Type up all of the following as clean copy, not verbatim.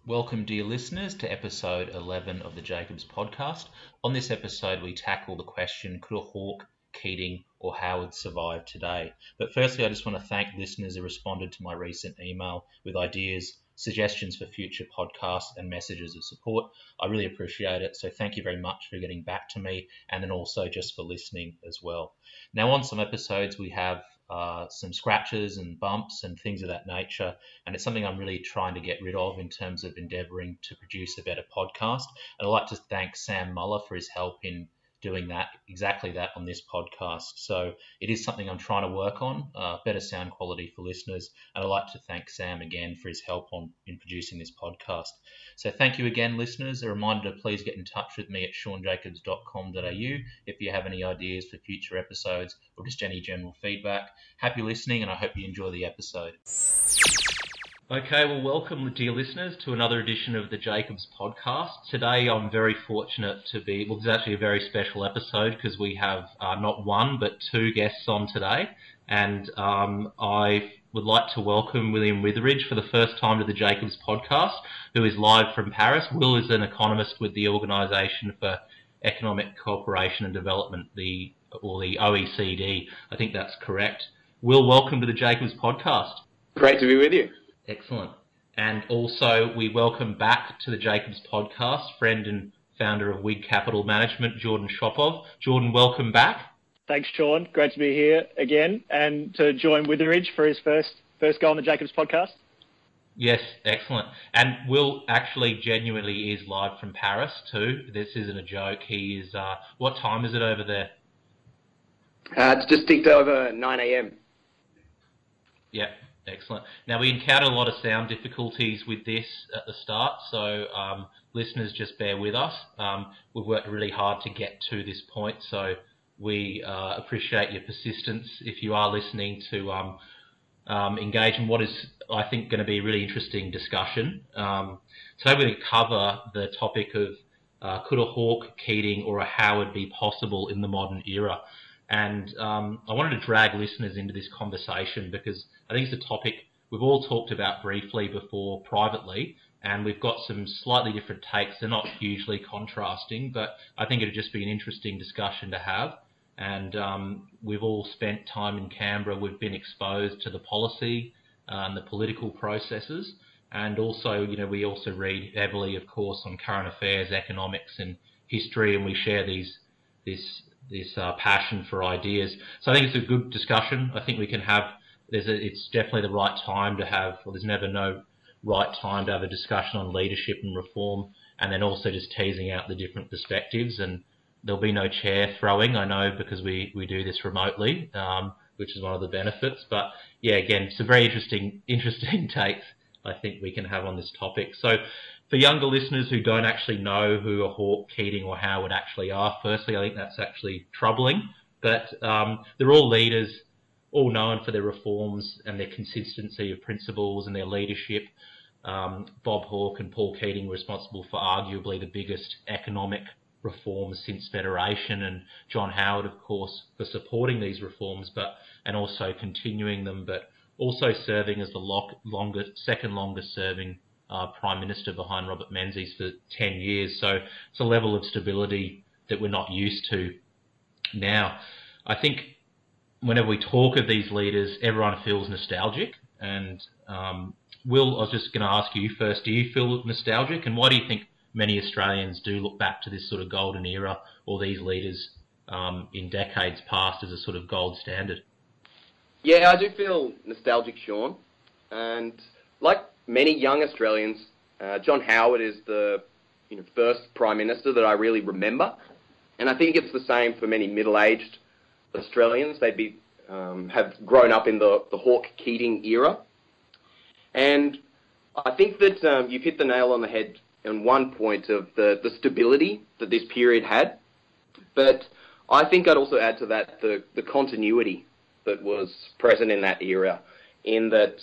Welcome, dear listeners, to episode 11 of the Jacobs podcast. On this episode, we tackle the question, could a Hawke, Keating or Howard survive today? But firstly, I just want to thank listeners who responded to my recent email with ideas, suggestions for future podcasts and messages of support. I really appreciate it. So thank you very much for getting back to me and then also just for listening as well. Now, on some episodes, we have some scratches and bumps and things of that nature. And it's something I'm really trying to get rid of in terms of endeavouring to produce a better podcast. And I'd like to thank Sam Muller for his help in doing exactly that on this podcast. So it is something I'm trying to work on, better sound quality for listeners. And I'd like to thank Sam again for his help in producing this podcast. So thank you again, listeners. A reminder to please get in touch with me at seanjacobs.com.au if you have any ideas for future episodes or just any general feedback. Happy listening, and I hope you enjoy the episode. Okay, well, welcome, dear listeners, to another edition of the Jacobs podcast. Today, I'm very fortunate to be, well, it's actually a very special episode because we have not one, but two guests on today. And I would like to welcome William Witheridge for the first time to the Jacobs podcast, who is live from Paris. Will is an economist with the Organisation for Economic Cooperation and Development, the OECD. I think that's correct. Will, welcome to the Jacobs podcast. Great to be with you. Excellent. And also we welcome back to the Jacobs podcast, friend and founder of Whig Capital Management, Jordan Shopov. Jordan, welcome back. Thanks, Sean. Great to be here again and to join Witheridge for his first go on the Jacobs podcast. Yes, excellent. And Will actually genuinely is live from Paris too. This isn't a joke. He is, what time is it over there? It's just ticked over 9 a.m. Yep. Excellent. Now, we encountered a lot of sound difficulties with this at the start, so listeners, just bear with us. We've worked really hard to get to this point, so we appreciate your persistence if you are listening to engage in what is, I think, going to be a really interesting discussion. Today we're going to cover the topic of could a Hawke, Keating or a Howard be possible in the modern era? And I wanted to drag listeners into this conversation because I think it's a topic we've all talked about briefly before privately, and we've got some slightly different takes. They're not hugely contrasting, but I think it'd just be an interesting discussion to have. And we've all spent time in Canberra. We've been exposed to the policy and the political processes. And also, you know, we also read heavily, of course, on current affairs, economics and history, and we share this passion for ideas. So I think it's a good discussion. I think we can have, it's definitely the right time to have, well, there's never no right time to have a discussion on leadership and reform, and then also just teasing out the different perspectives. And there'll be no chair throwing, I know, because we do this remotely, which is one of the benefits. But yeah, again, some very interesting takes I think we can have on this topic. So for younger listeners who don't actually know who a Hawke, Keating or Howard actually are, firstly, I think that's actually troubling. But they're all leaders, all known for their reforms and their consistency of principles and their leadership. Bob Hawke and Paul Keating were responsible for arguably the biggest economic reforms since Federation, and John Howard, of course, for supporting these reforms and also continuing them, but also serving as the second longest serving Prime Minister behind Robert Menzies for 10 years. So it's a level of stability that we're not used to now. I think whenever we talk of these leaders, everyone feels nostalgic. And Will, I was just going to ask you first, do you feel nostalgic? And why do you think many Australians do look back to this sort of golden era or these leaders in decades past as a sort of gold standard? Yeah, I do feel nostalgic, Sean. And like many young Australians, John Howard is the first Prime Minister that I really remember. And I think it's the same for many middle-aged Australians. They'd have grown up in the Hawke-Keating era. And I think that you've hit the nail on the head on one point of the stability that this period had. But I think I'd also add to that the continuity that was present in that era, in that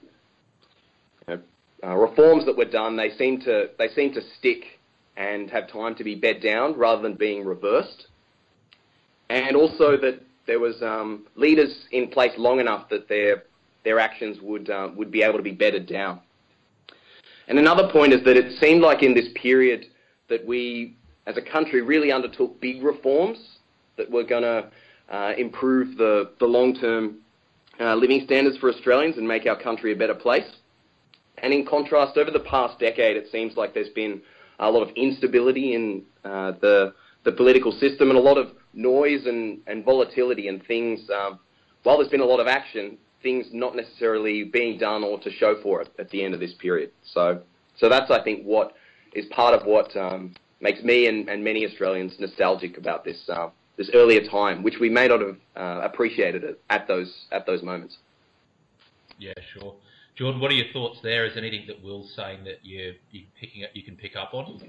reforms that were done, they seem to stick and have time to be bed down rather than being reversed, and also that there was leaders in place long enough that their actions would be able to be bedded down. And another point is that it seemed like in this period that we, as a country, really undertook big reforms that were going to improve the long-term living standards for Australians and make our country a better place. And in contrast, over the past decade, it seems like there's been a lot of instability in the political system and a lot of noise and volatility and things. While there's been a lot of action, things not necessarily being done or to show for it at the end of this period. So that's, I think, what is part of what makes me and many Australians nostalgic about this earlier time, which we may not have appreciated it at those moments. Yeah, sure. Jordan, what are your thoughts there? Is anything that Will's saying that you can pick up on?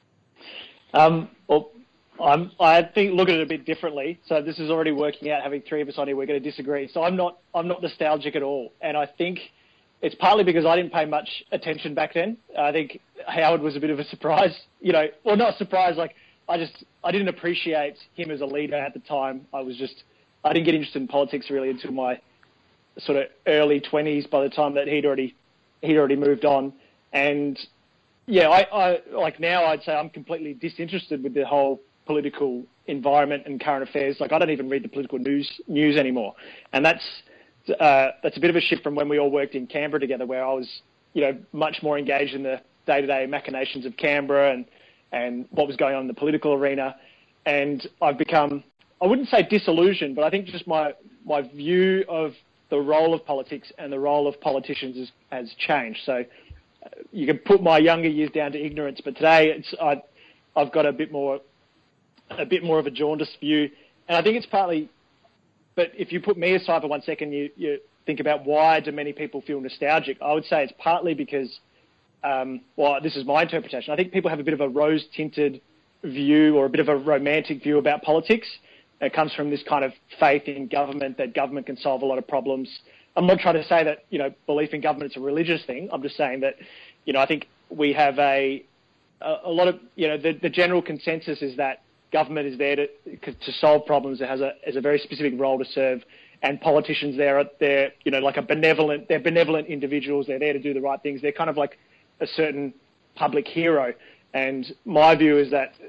Well, I think look at it a bit differently. So this is already working out. Having three of us on here, we're going to disagree. So I'm not nostalgic at all, and I think it's partly because I didn't pay much attention back then. I think Howard was a bit of a surprise. Well, not a surprise. Like I didn't appreciate him as a leader at the time. I didn't get interested in politics really until my sort of early 20s. By the time that he'd already moved on, and yeah, I like now I'd say I'm completely disinterested with the whole political environment and current affairs. Like I don't even read the political news anymore, and that's a bit of a shift from when we all worked in Canberra together, where I was much more engaged in the day-to-day machinations of Canberra and what was going on in the political arena. And I've become, I wouldn't say disillusioned, but I think just my view of the role of politics and the role of politicians has changed. So you can put my younger years down to ignorance, but today I've got a bit more of a jaundiced view. And I think it's partly, but if you put me aside for 1 second, you think about why do many people feel nostalgic, I would say it's partly because, well, this is my interpretation. I think people have a bit of a rose-tinted view or a bit of a romantic view about politics. It comes from this kind of faith in government, that government can solve a lot of problems. I'm not trying to say that, belief in government is a religious thing. I'm just saying that, I think we have a lot of, the general consensus is that government is there to solve problems. It has a very specific role to serve, and politicians they're like they're benevolent individuals. They're there to do the right things. They're kind of like a certain public hero. And my view is that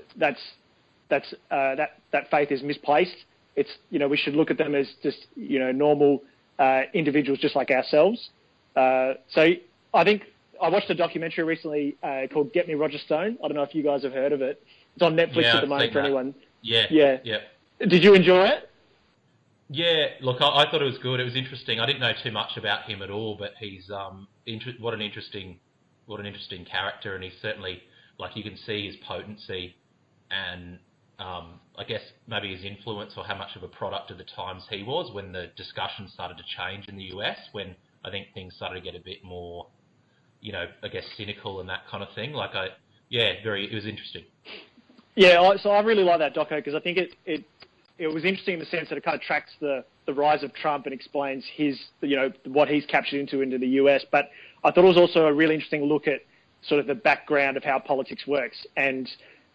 that faith is misplaced. It's we should look at them as just normal individuals just like ourselves. So I think I watched a documentary recently called Get Me Roger Stone. I don't know if you guys have heard of it. It's on Netflix at the moment for anyone. Yeah. Did you enjoy it? Yeah, look, I thought it was good. It was interesting. I didn't know too much about him at all, but he's what an interesting character, and he's certainly, like, you can see his potency and I guess maybe his influence, or how much of a product of the times he was when the discussion started to change in the US, when I think things started to get a bit more, I guess cynical and that kind of thing. Like it was interesting. Yeah, so I really like that doco because I think it was interesting in the sense that it kind of tracks the rise of Trump and explains his, what he's captured into the US. But I thought it was also a really interesting look at sort of the background of how politics works. And,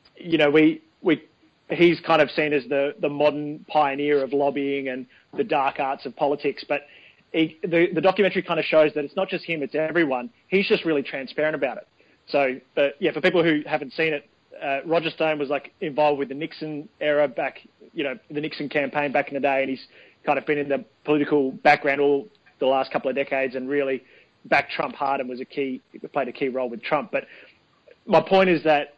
he's kind of seen as the modern pioneer of lobbying and the dark arts of politics. But the documentary kind of shows that it's not just him, it's everyone. He's just really transparent about it. So, for people who haven't seen it, Roger Stone was like involved with the Nixon era back, the Nixon campaign back in the day, and he's kind of been in the political background all the last couple of decades and really backed Trump hard and played a key role with Trump. But my point is that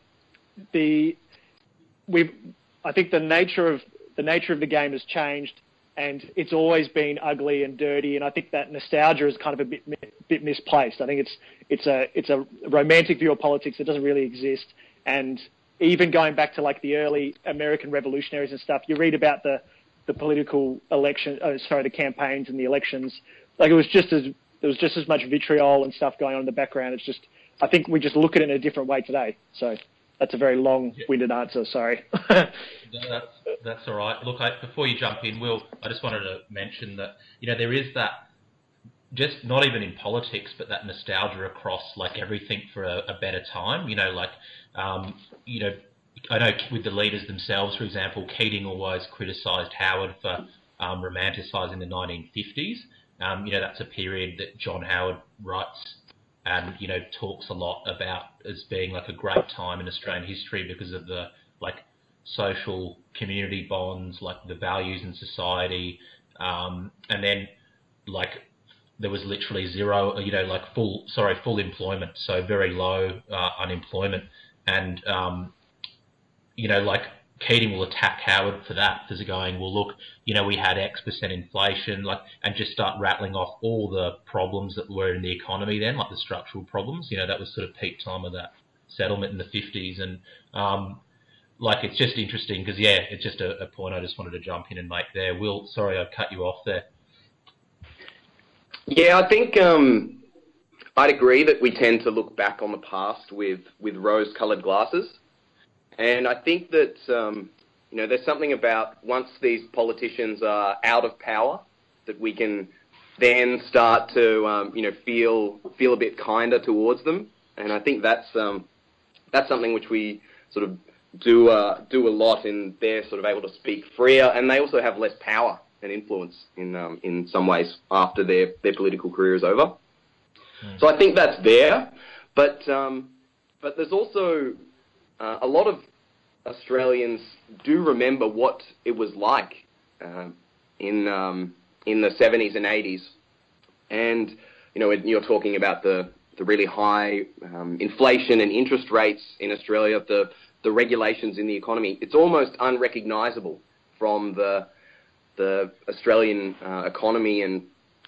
I think the nature of the game has changed, and it's always been ugly and dirty. And I think that nostalgia is kind of a bit misplaced. I think it's a romantic view of politics that doesn't really exist. And even going back to like the early American revolutionaries and stuff, you read about the political the campaigns and the elections. Like there was just as much vitriol and stuff going on in the background. It's just, I think we just look at it in a different way today. So that's a very long-winded answer. Sorry. That's all right. Look, before you jump in, Will, I just wanted to mention that there is that, just not even in politics, but that nostalgia across like everything for a better time. I know with the leaders themselves, for example, Keating always criticised Howard for romanticising the 1950s. That's a period that John Howard writes and talks a lot about as being like a great time in Australian history because of the like social community bonds, like the values in society, and then like there was literally zero, like full employment, so very low unemployment, and like Keating will attack Howard for that, because they're going, well, look, we had X% inflation, like, and just start rattling off all the problems that were in the economy then, like the structural problems. That was sort of peak time of that settlement in the 50s, and like it's just interesting because it's just a point I just wanted to jump in and make there. Will, sorry I cut you off there. Yeah, I think I'd agree that we tend to look back on the past with rose-coloured glasses. And I think that, there's something about once these politicians are out of power that we can then start to, feel a bit kinder towards them. And I think that's something which we sort of do a lot, in they're sort of able to speak freer, and they also have less power and influence in some ways after their political career is over. So I think that's there, but there's also a lot of Australians do remember what it was like in the 70s and 80s, and you're talking about the really high inflation and interest rates in Australia, the regulations in the economy. It's almost unrecognisable from the Australian economy and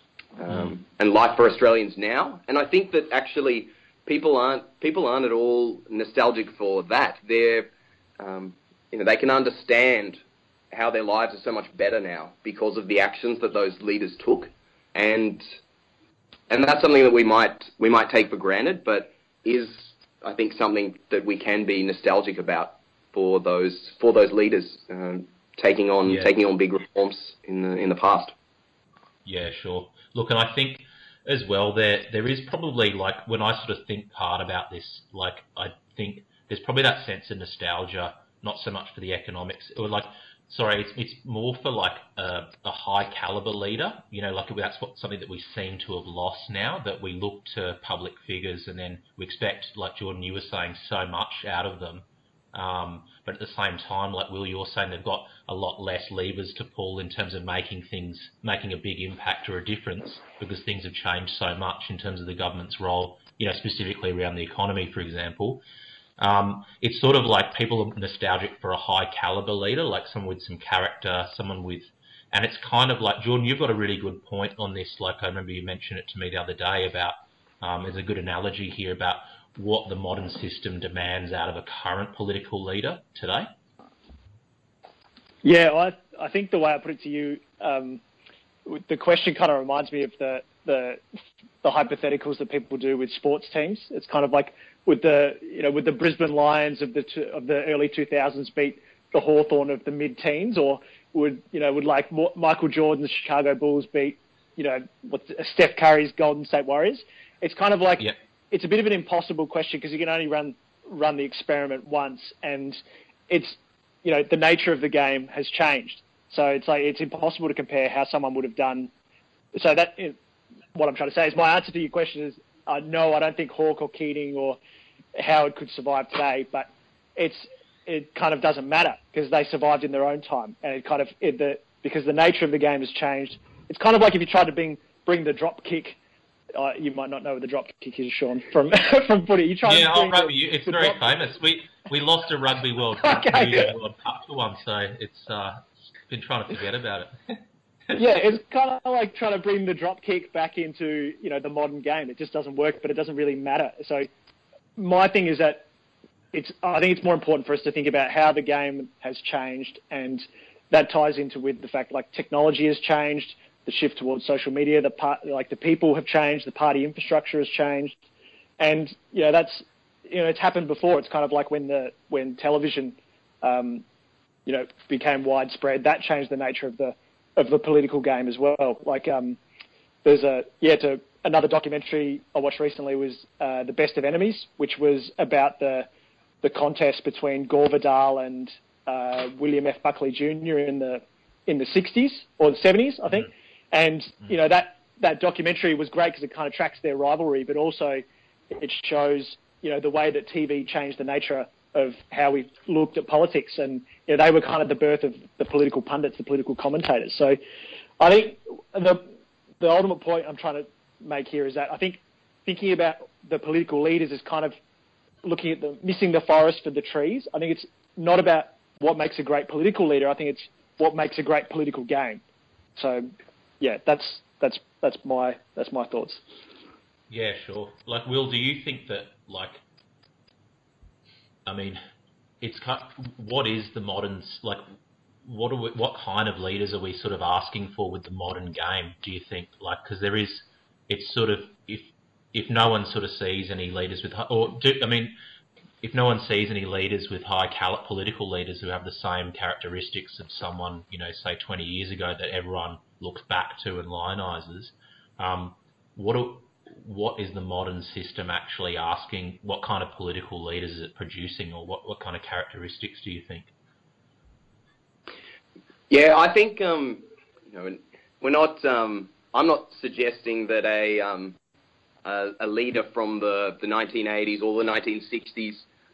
life for Australians now. And I think that actually people aren't at all nostalgic for that. They're they can understand how their lives are so much better now because of the actions that those leaders took, and that's something that we might take for granted, but is, I think, something that we can be nostalgic about for those leaders taking on big reforms in the past. Yeah, sure. Look, and I think as well there is probably, like, when I sort of think hard about this, like, I think there's probably that sense of nostalgia, not so much for the economics, or it's more for like a high caliber leader, like that's something that we seem to have lost now, that we look to public figures and then we expect, like Jordan, you were saying, so much out of them. But at the same time, like Will, you're saying, they've got a lot less levers to pull in terms of making a big impact or a difference, because things have changed so much in terms of the government's role, specifically around the economy, for example. It's sort of like people are nostalgic for a high caliber leader, like someone with some character, and it's kind of like, Jordan, you've got a really good point on this. Like, I remember you mentioned it to me the other day about, there's a good analogy here about what the modern system demands out of a current political leader today. Yeah, I think the way I put it to you, the question kind of reminds me of the hypotheticals that people do with sports teams. It's kind of like with the Brisbane Lions of the early 2000s beat the Hawthorn of the mid-teens, or would like Michael Jordan's Chicago Bulls beat Steph Curry's Golden State Warriors? It's kind of like, It's a bit of an impossible question because you can only run the experiment once, and it's the nature of the game has changed. So it's impossible to compare how someone would have done. So what I'm trying to say is, my answer to your question is no, I don't think Hawke or Keating or Howard could survive today, but it kind of doesn't matter because they survived in their own time, and because the nature of the game has changed. It's kind of like if you tried to bring the drop kick. You might not know what the drop kick is, Sean, from footy. You try. Yeah, it's very famous. We lost a Rugby World Cup, World Cup for one, so it's been trying to forget about it. Yeah, it's kind of like trying to bring the drop kick back into the modern game. It just doesn't work, but it doesn't really matter. So my thing is that I think it's more important for us to think about how the game has changed, and that ties into with the fact like technology has changed, the shift towards social media, the people have changed, the party infrastructure has changed, and that's it's happened before. It's kind of like when television became widespread, that changed the nature of the political game as well. Like there's another documentary I watched recently was The Best of Enemies, which was about the contest between Gore Vidal and William F. Buckley Jr. in the 60s or the 70s, I think. And that documentary was great because it kind of tracks their rivalry, but also it shows, the way that TV changed the nature of how we looked at politics, and they were kind of the birth of the political pundits, the political commentators. So I think the ultimate point I'm trying to make here is that I think thinking about the political leaders is kind of looking at missing the forest for the trees. I think it's not about what makes a great political leader. I think it's what makes a great political game. So, yeah, that's my thoughts. Yeah, sure. Will, do you think that what is the modern what kind of leaders are we sort of asking for with the modern game? Do you think because it's sort of if no one sort of sees any leaders with if no one sees any leaders with high caliber political leaders who have the same characteristics of someone, say 20 years ago that everyone looks back to and lionises, what is the modern system actually asking? What kind of political leaders is it producing, or what kind of characteristics do you think? Yeah, I think we're not. I'm not suggesting that a leader from the 1980s or the 1960s,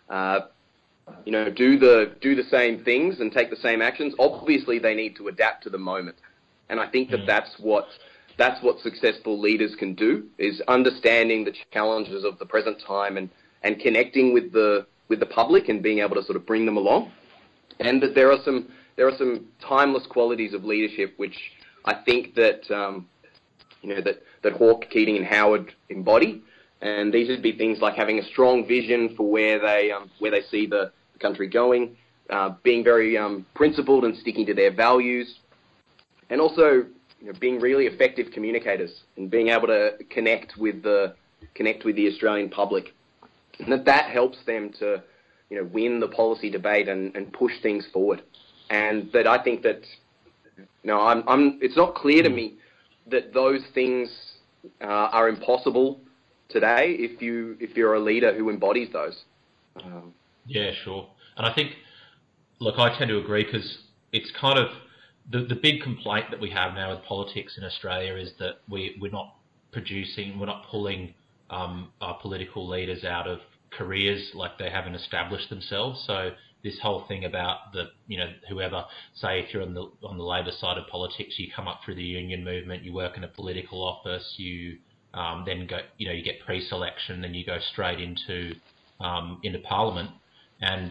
do the same things and take the same actions. Obviously, they need to adapt to the moment, and I think that's what successful leaders can do, is understanding the challenges of the present time and connecting with the public and being able to sort of bring them along, and that there are some timeless qualities of leadership which I think that that Hawke, Keating, and Howard embody, and these would be things like having a strong vision for where they see the country going, being very principled and sticking to their values, and also being really effective communicators and being able to connect with the Australian public, and that helps them to win the policy debate and push things forward. And that I think that it's not clear to me that those things are impossible today if you're a leader who embodies those. Yeah, sure. And I think, I tend to agree, because it's kind of the big complaint that we have now with politics in Australia is that we're not pulling our political leaders out of careers like they haven't established themselves. So this whole thing about whoever, say if you're on the Labor side of politics, you come up through the union movement, you work in a political office, you then go, you get pre-selection, then you go straight into Parliament, and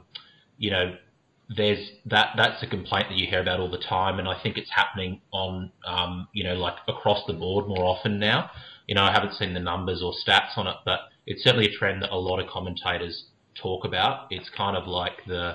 there's that's a complaint that you hear about all the time, and I think it's happening on across the board more often now. I haven't seen the numbers or stats on it, but it's certainly a trend that a lot of commentators talk about. It's kind of like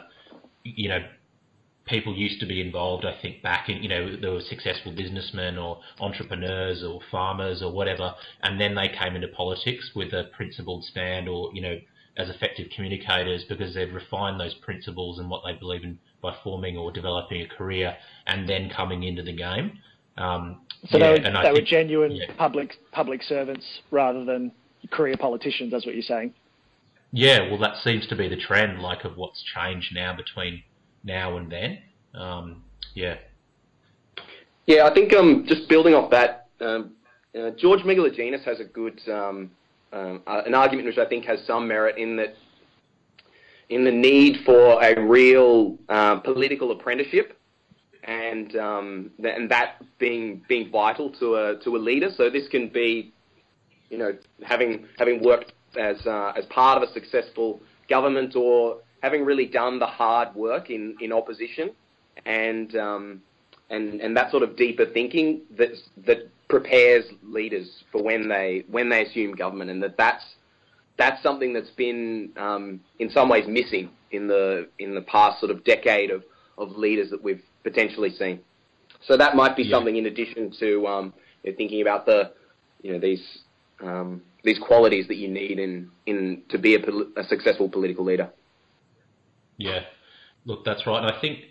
people used to be involved, I think, back in, there were successful businessmen or entrepreneurs or farmers or whatever, and then they came into politics with a principled stand or, as effective communicators, because they've refined those principles and what they believe in by forming or developing a career and then coming into the game. So they were genuine public servants rather than career politicians, that's what you're saying? Yeah, well, that seems to be the trend, of what's changed now between now and then. Yeah, I think just building off that, George Megalogenis has a good an argument which I think has some merit in the need for a real political apprenticeship, and that being vital to a leader. So this can be, having worked as part of a successful government, or having really done the hard work in opposition, and that sort of deeper thinking that prepares leaders for when they assume government, and that's something that's been in some ways missing in the past sort of decade of leaders that we've potentially seen. So that might be something in addition to thinking about these qualities that you need in to be a successful political leader. Yeah, look, that's right. And I think,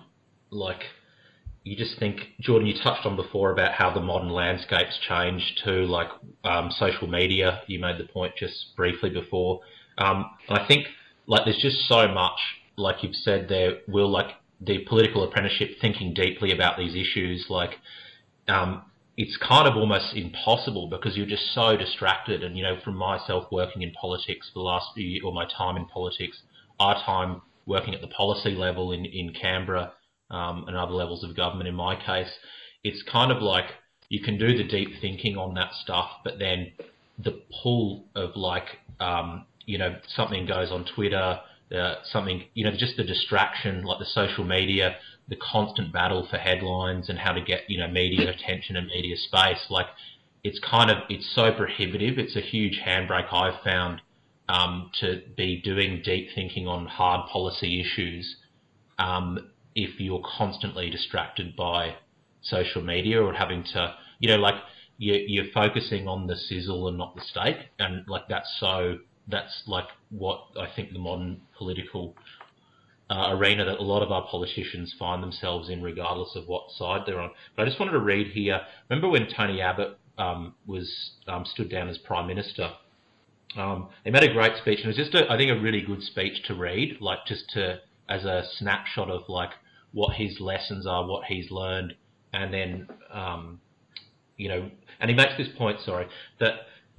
you just think, Jordan, you touched on before about how the modern landscape's changed too, social media. You made the point just briefly before. And I think, there's just so much, like you've said there, Will, the political apprenticeship, thinking deeply about these issues, it's kind of almost impossible because you're just so distracted. And, from myself working in politics for the last few years, or my time in politics, our time working at the policy level in Canberra, and other levels of government in my case, it's kind of like you can do the deep thinking on that stuff, but then the pull of something goes on Twitter, something, just the distraction, like the social media, the constant battle for headlines and how to get, media attention and media space. Like, it's so prohibitive. It's a huge handbrake I've found, to be doing deep thinking on hard policy issues, if you're constantly distracted by social media or having to, you're focusing on the sizzle and not the steak. And that's like what I think the modern political arena that a lot of our politicians find themselves in, regardless of what side they're on. But I just wanted to read here. Remember when Tony Abbott was stood down as Prime Minister? He made a great speech, and it was just, I think, a really good speech to read, like just as a snapshot of like what his lessons are, what he's learned, and then and he makes this point, that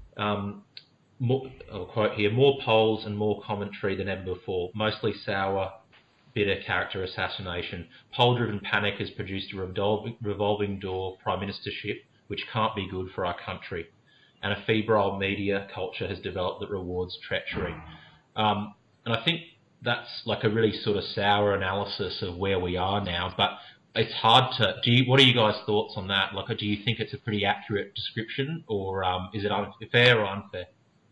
I'll quote here: more polls and more commentary than ever before, mostly sour, bitter character assassination. Poll-driven panic has produced a revolving door prime ministership, which can't be good for our country. And a febrile media culture has developed that rewards treachery. And I think that's like a really sort of sour analysis of where we are now, but it's hard to... What are you guys' thoughts on that? Like, do you think it's a pretty accurate description, or is it fair or unfair?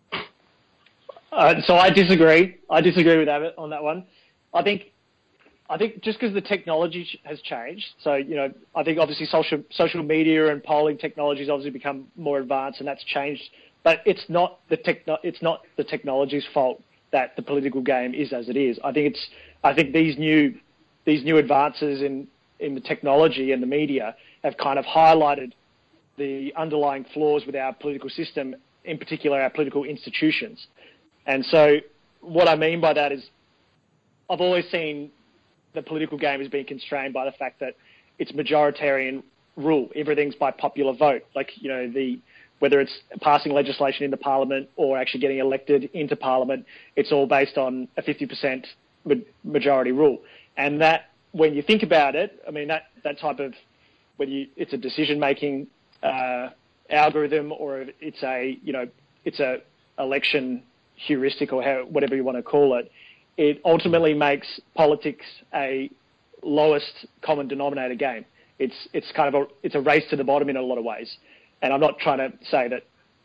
So I disagree. I disagree with Abbott on that one. I think just because the technology has changed, so I think obviously social media and polling technology has obviously become more advanced, and that's changed. But it's not the technology's fault that the political game is as it is. I think these new advances in the technology and the media have kind of highlighted the underlying flaws with our political system, in particular our political institutions. And so what I mean by that is I've always seen the political game as being constrained by the fact that it's majoritarian rule. Everything's by popular vote. Like, whether it's passing legislation into Parliament or actually getting elected into Parliament, it's all based on a 50% majority rule. And that, when you think about it, I mean, that type of, it's a decision-making algorithm, or it's a election heuristic, or whatever you want to call it, it ultimately makes politics a lowest common denominator game. It's a race to the bottom in a lot of ways. And I'm not trying to say that,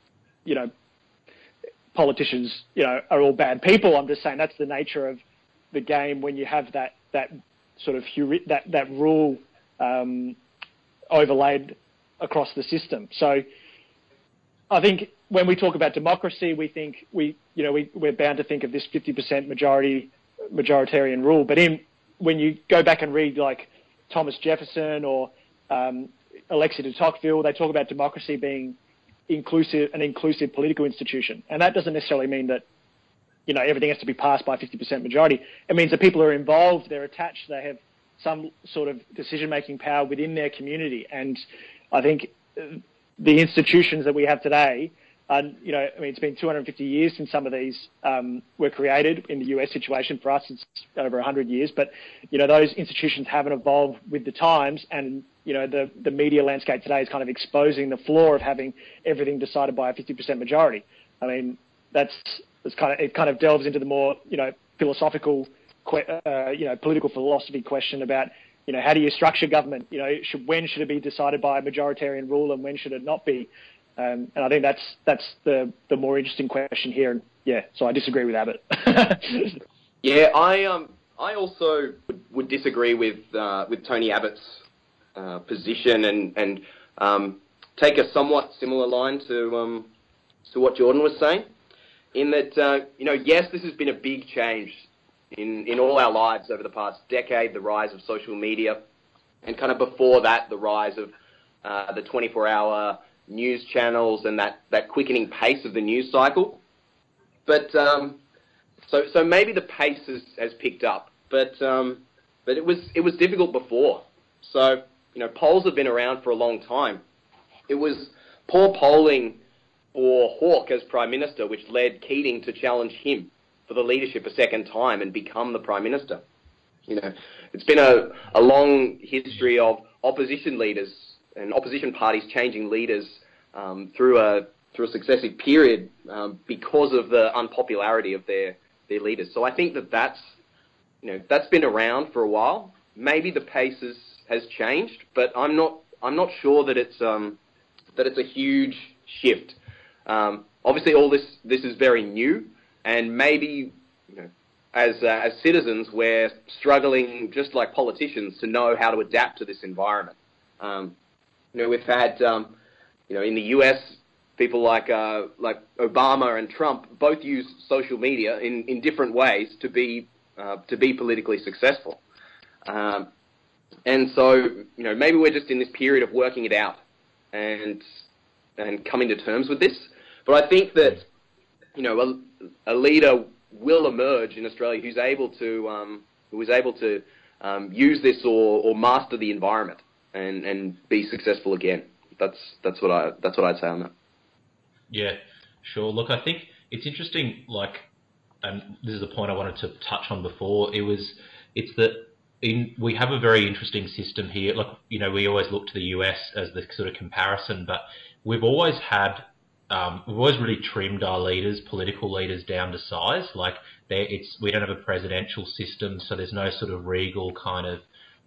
politicians, are all bad people. I'm just saying that's the nature of the game when you have that sort of that rule overlaid across the system. So I think when we talk about democracy, we think we're bound to think of this 50% majoritarian rule. But when you go back and read like Thomas Jefferson or Alexis de Tocqueville, they talk about democracy being an inclusive political institution, and that doesn't necessarily mean that everything has to be passed by 50% majority. It means that people are involved, they're attached, they have some sort of decision-making power within their community. And I think the institutions that we have today, it's been 250 years since some of these were created. In the US situation, for us, it's over 100 years. But, those institutions haven't evolved with the times. And, the media landscape today is kind of exposing the flaw of having everything decided by a 50% majority. I mean, it kind of delves into the more, philosophical, political philosophy question about, how do you structure government? When should it be decided by a majoritarian rule, and when should it not be? And I think that's the more interesting question here. And yeah, so I disagree with Abbott. Yeah, I also would disagree with Tony Abbott's position and take a somewhat similar line to what Jordan was saying, in that yes, this has been a big change in all our lives over the past decade, the rise of social media, and kind of before that, the rise of the 24-hour news channels and that quickening pace of the news cycle. But so maybe the pace has picked up, but it was difficult before. So polls have been around for a long time, It was poor polling for Hawke as Prime Minister, which led Keating to challenge him for the leadership a second time and become the Prime Minister. You know, it's been a long history of opposition leaders and opposition parties changing leaders through a successive period because of the unpopularity of their leaders. So I think that's been around for a while. Maybe the pace has changed, but I'm not sure that it's a huge shift. Obviously, all this is very new, and maybe as citizens, we're struggling just like politicians to know how to adapt to this environment. We've had in the US, people like Obama and Trump both use social media in different ways to be politically successful. And so, maybe we're just in this period of working it out and coming to terms with this. But I think that, a leader will emerge in Australia who's able to use this or master the environment and be successful again. That's what I'd say on that. Yeah, sure. Look, I think it's interesting. And this is a point I wanted to touch on before. It's that we have a very interesting system here. We always look to the US as the sort of comparison, but we've always really trimmed our political leaders down to size. We don't have a presidential system, so there's no sort of regal kind of,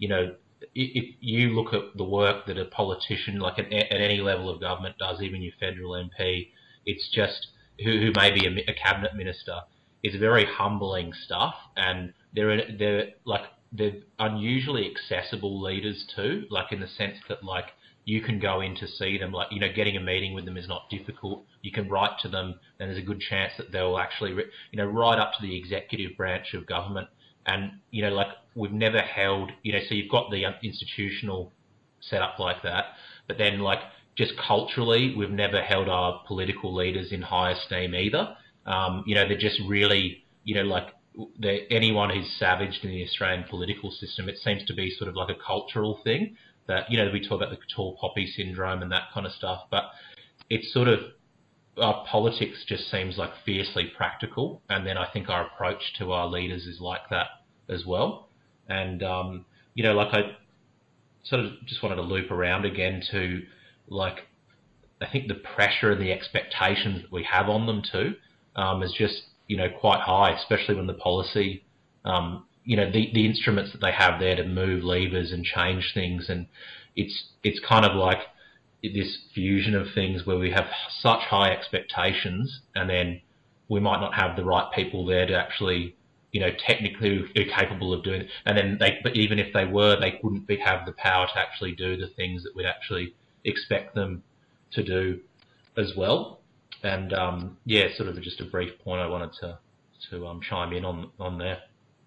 if you look at the work that a politician, at any level of government does, even your federal MP, it's just who may be a cabinet minister. It's very humbling stuff, and they're unusually accessible leaders too, in the sense that you can go in to see them, getting a meeting with them is not difficult. You can write to them, and there's a good chance that they'll actually, right up to the executive branch of government. And, we've never held, so you've got the institutional setup like that, but then just culturally, we've never held our political leaders in high esteem either. They're just really, anyone who's savaged in the Australian political system, it seems to be sort of like a cultural thing that, we talk about the tall poppy syndrome and that kind of stuff, but it's sort of, our politics just seems fiercely practical. And then I think our approach to our leaders is like that as well. And, I sort of just wanted to loop around again to I think the pressure and the expectations that we have on them too, is just, quite high, especially when the policy, the instruments that they have there to move levers and change things. And it's kind of this fusion of things where we have such high expectations, and then we might not have the right people there to actually, technically are capable of doing it. And then but even if they were, they wouldn't have the power to actually do the things that we'd actually expect them to do as well. And sort of just a brief point I wanted to chime in on there.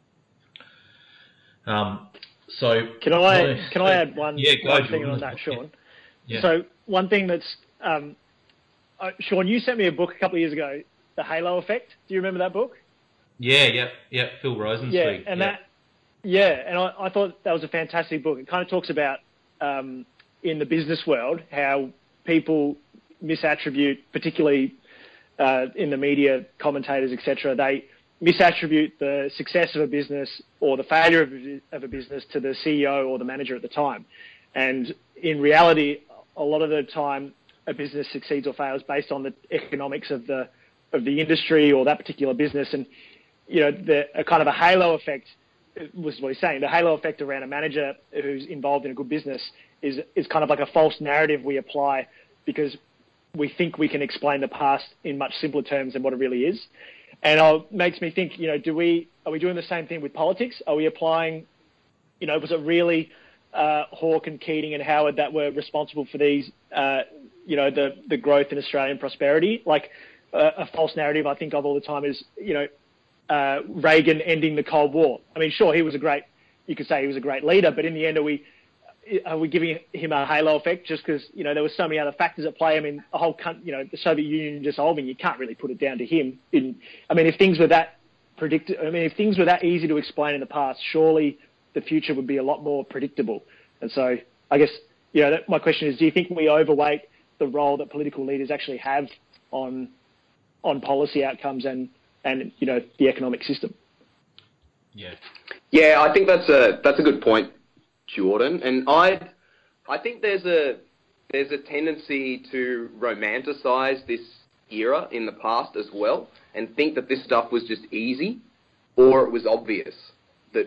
So can I add one thing on that, Sean? Yeah. So one thing that's Sean, you sent me a book a couple of years ago, The Halo Effect. Do you remember that book? Yeah, Phil Rosenzweig. Yeah, and I thought that was a fantastic book. It kind of talks about in the business world how people misattribute, particularly in the media, commentators, etc. They misattribute the success of a business or the failure of a business to the CEO or the manager at the time. And in reality, a lot of the time, a business succeeds or fails based on the economics of the industry or that particular business. And a kind of a halo effect was what he's saying. The halo effect around a manager who's involved in a good business is kind of like a false narrative we apply because we think we can explain the past in much simpler terms than what it really is. And it makes me think, are we doing the same thing with politics? Are we applying, was it really Hawke and Keating and Howard that were responsible for these, the growth in Australian prosperity? A false narrative I think of all the time is, Reagan ending the Cold War. I mean, sure, you could say he was a great leader, but in the end, are we giving him a halo effect just because, there were so many other factors at play? I mean, the Soviet Union dissolving, you can't really put it down to him. If things were that easy to explain in the past, surely the future would be a lot more predictable. And so I guess, my question is, do you think we overweight the role that political leaders actually have on policy outcomes and the economic system. Yeah. Yeah, I think that's a good point, Jordan. And I think there's a tendency to romanticize this era in the past as well, and think that this stuff was just easy, or it was obvious that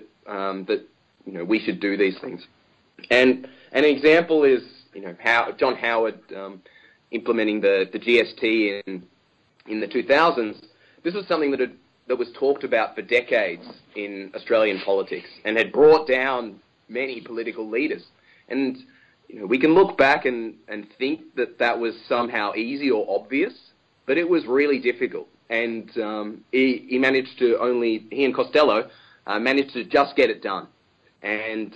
we should do these things. And an example is how John Howard implementing the GST in the 2000s. This was something that was talked about for decades in Australian politics and had brought down many political leaders. And we can look back and think that was somehow easy or obvious, but it was really difficult. And he and Costello managed to just get it done. And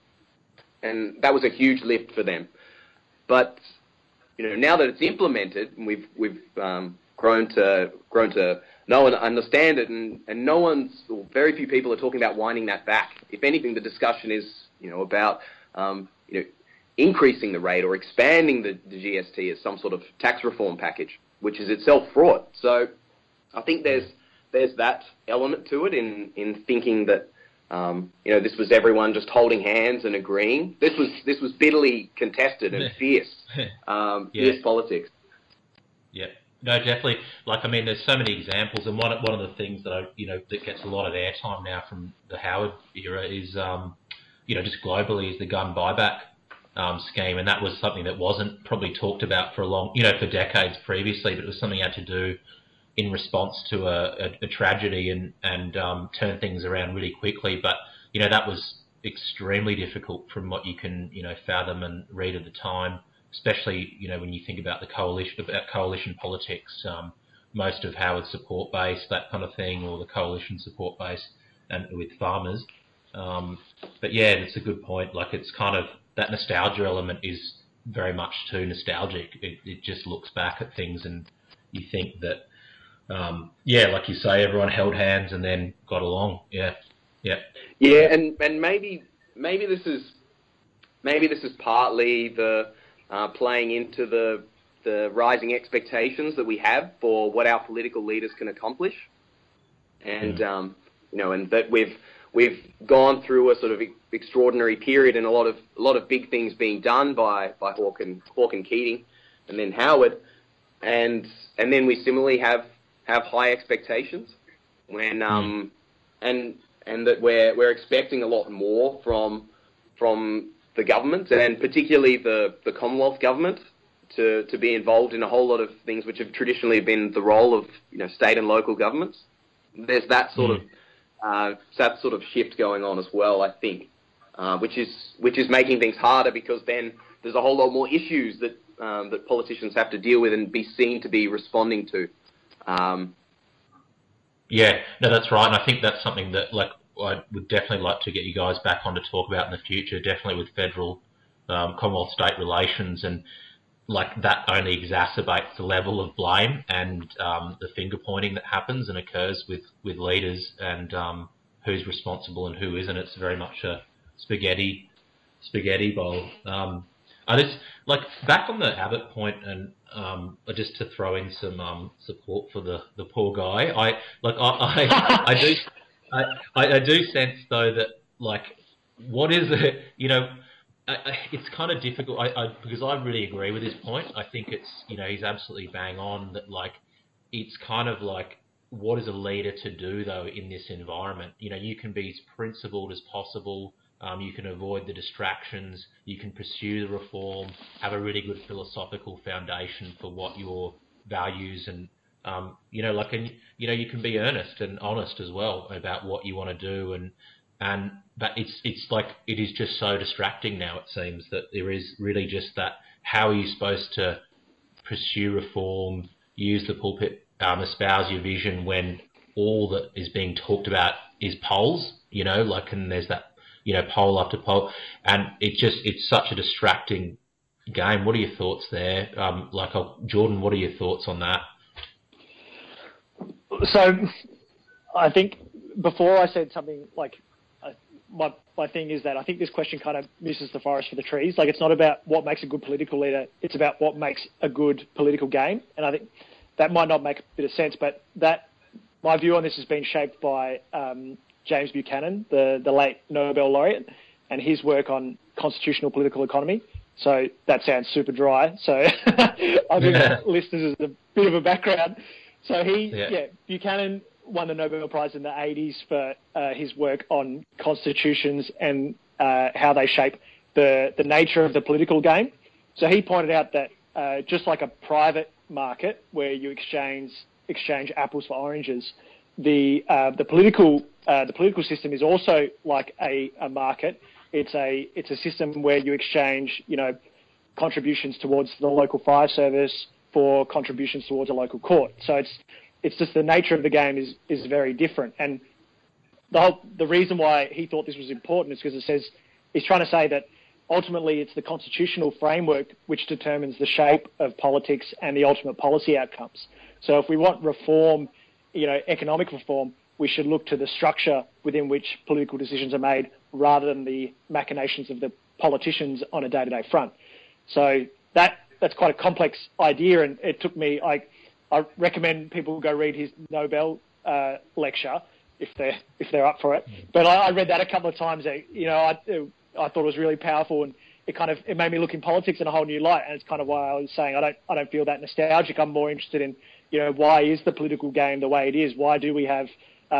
that was a huge lift for them. But now that it's implemented, and we've grown to know and understand it, and very few people are talking about winding that back. If anything, the discussion is about increasing the rate or expanding the GST as some sort of tax reform package, which is itself fraught. So I think there's that element to it in thinking that this was everyone just holding hands and agreeing. This was bitterly contested and fierce, fierce politics. Yeah, no, definitely. There's so many examples, and one of the things that that gets a lot of airtime now from the Howard era is just globally is the gun buyback scheme, and that was something that wasn't probably talked about for for decades previously, but it was something you had to do in response to a tragedy and turn things around really quickly. But that was extremely difficult from what you can fathom and read at the time, especially when you think about coalition politics. Most of Howard's support base, that kind of thing, or the coalition support base, and with farmers. But yeah, that's a good point. It's kind of that nostalgia element is very much too nostalgic. It just looks back at things and you think that. Like you say, everyone held hands and then got along. Yeah, and maybe this is partly the playing into the rising expectations that we have for what our political leaders can accomplish, and and that we've gone through a sort of extraordinary period and a lot of big things being done by Hawke and Keating, and then Howard, and then we similarly have high expectations when and that we're expecting a lot more from the government, and particularly the Commonwealth government to be involved in a whole lot of things which have traditionally been the role of state and local governments. There's that sort of shift going on as well, I think, which is making things harder, because then there's a whole lot more issues that politicians have to deal with and be seen to be responding to. Yeah, no, that's right, and I think that's something that I would definitely like to get you guys back on to talk about in the future, definitely with federal Commonwealth-state relations, and that only exacerbates the level of blame and the finger-pointing that happens and occurs with leaders, and who's responsible and who isn't. It's very much a spaghetti bowl. I just back on the Abbott point, and just to throw in some support for the poor guy. I do sense though that what is it? It's kind of difficult. Because I really agree with his point. I think it's he's absolutely bang on that. It's kind of what is a leader to do though in this environment? You can be as principled as possible. You can avoid the distractions. You can pursue the reform. Have a really good philosophical foundation for what your values and you can be earnest and honest as well about what you want to do. But it's it is just so distracting now. It seems that there is really just that. How are you supposed to pursue reform? Use the pulpit, espouse your vision when all that is being talked about is polls. And there's that. Poll after poll, and it's such a distracting game. What are your thoughts there? Jordan, what are your thoughts on that? So, I think before I said something my thing is that I think this question kind of misses the forest for the trees. Like, it's not about what makes a good political leader. It's about what makes a good political game. And I think that might not make a bit of sense, but my view on this has been shaped by James Buchanan, the late Nobel laureate, and his work on constitutional political economy. So that sounds super dry. So I'll give listeners a bit of a background. So Buchanan won the Nobel Prize in the 80s for his work on constitutions and how they shape the nature of the political game. So he pointed out that just like a private market where you exchange apples for oranges, the political system is also like a market. It's a system where you exchange, contributions towards the local fire service for contributions towards a local court. So it's just the nature of the game is very different. And the reason why he thought this was important is because he's trying to say that ultimately it's the constitutional framework which determines the shape of politics and the ultimate policy outcomes. So if we want reform, economic reform, we should look to the structure within which political decisions are made rather than the machinations of the politicians on a day-to-day front. So that's quite a complex idea, and it took me. I recommend people go read his Nobel lecture if they're up for it. But I read that a couple of times. I thought it was really powerful, and it made me look in politics in a whole new light. And it's kind of why I was saying I don't feel that nostalgic. I'm more interested in why is the political game the way it is? Why do we have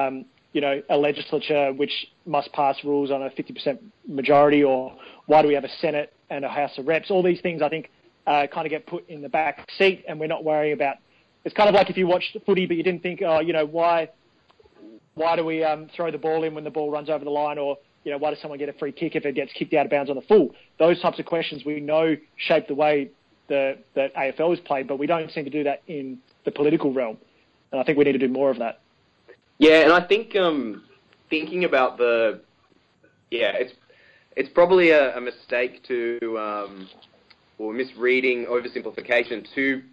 a legislature which must pass rules on a 50% majority, or why do we have a Senate and a House of Reps? All these things, I think, kind of get put in the back seat, and we're not worrying about. It's kind of like if you watched footy, but you didn't think, why do we throw the ball in when the ball runs over the line, or why does someone get a free kick if it gets kicked out of bounds on the full? Those types of questions we know shape the way that AFL is played, but we don't seem to do that in the political realm, and I think we need to do more of that. Yeah, and I think thinking about it's probably a mistake or misreading, oversimplification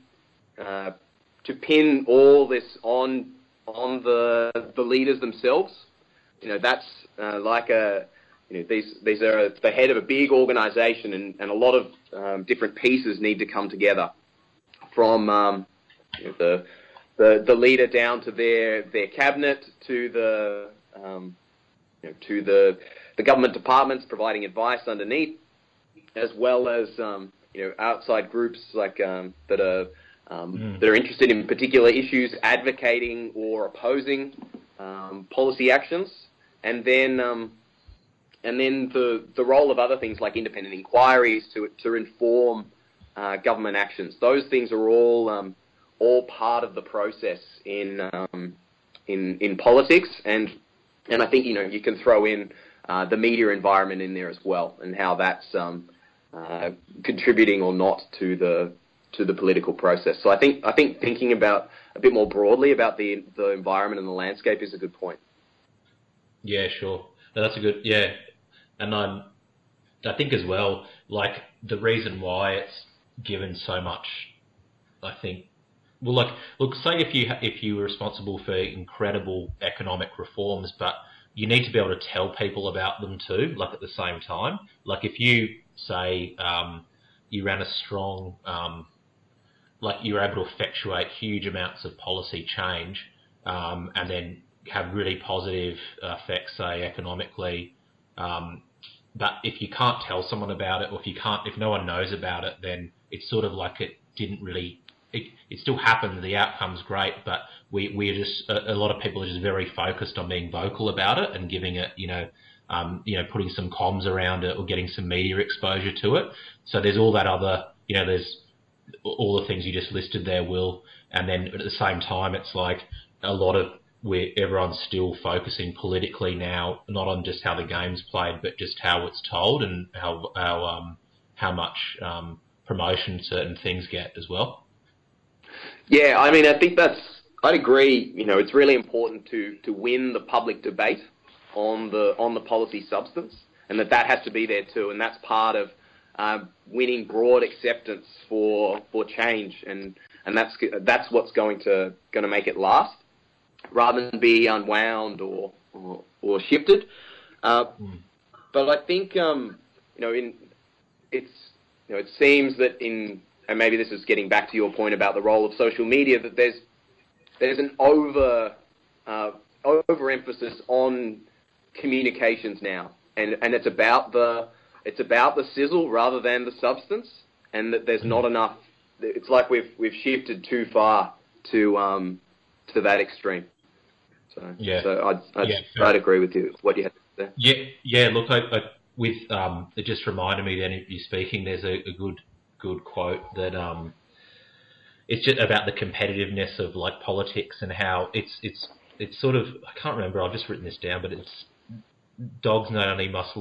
to pin all this on the leaders themselves. That's these are the head of a big organisation, and a lot of different pieces need to come together from the leader down to their cabinet to the government departments providing advice underneath, as well as outside groups like that are interested in particular issues, advocating or opposing policy actions, and then the role of other things like independent inquiries to inform government actions. Those things are all part of the process in politics, and I think you can throw in the media environment in there as well, and how that's contributing or not to the political process. So I think thinking about a bit more broadly about the environment and the landscape is a good point. Yeah, sure. No, that's a good and I think as well, like the reason why it's given so much, I think. Well, look, say if you were responsible for incredible economic reforms, but you need to be able to tell people about them too, like at the same time. Like if you say you ran a strong, like you're able to effectuate huge amounts of policy change, and then have really positive effects, say economically. But if you can't tell someone about it, or if no one knows about it, then it's sort of like it didn't really. It still happens, the outcome's great, but we are just a lot of people are just very focused on being vocal about it and giving it, putting some comms around it or getting some media exposure to it. So there's all that other, there's all the things you just listed there, Will, and then at the same time, it's like a lot of where everyone's still focusing politically now, not on just how the game's played, but just how it's told and how much promotion certain things get as well. Yeah, I mean, I think I'd agree. It's really important to win the public debate on the policy substance, and that has to be there too. And that's part of winning broad acceptance for change, and that's what's going to make it last, rather than be unwound or shifted. But I think it seems that and maybe this is getting back to your point about the role of social media, that there's an overemphasis on communications now, and it's about the sizzle rather than the substance, and that there's not enough. It's like we've shifted too far to that extreme. So I'd agree with you what you had there. Yeah. Look, it just reminded me then, if you're speaking, there's a good quote that it's just about the competitiveness of like politics and how it's sort of, I can't remember, I've just written this down, but it's dogs not only must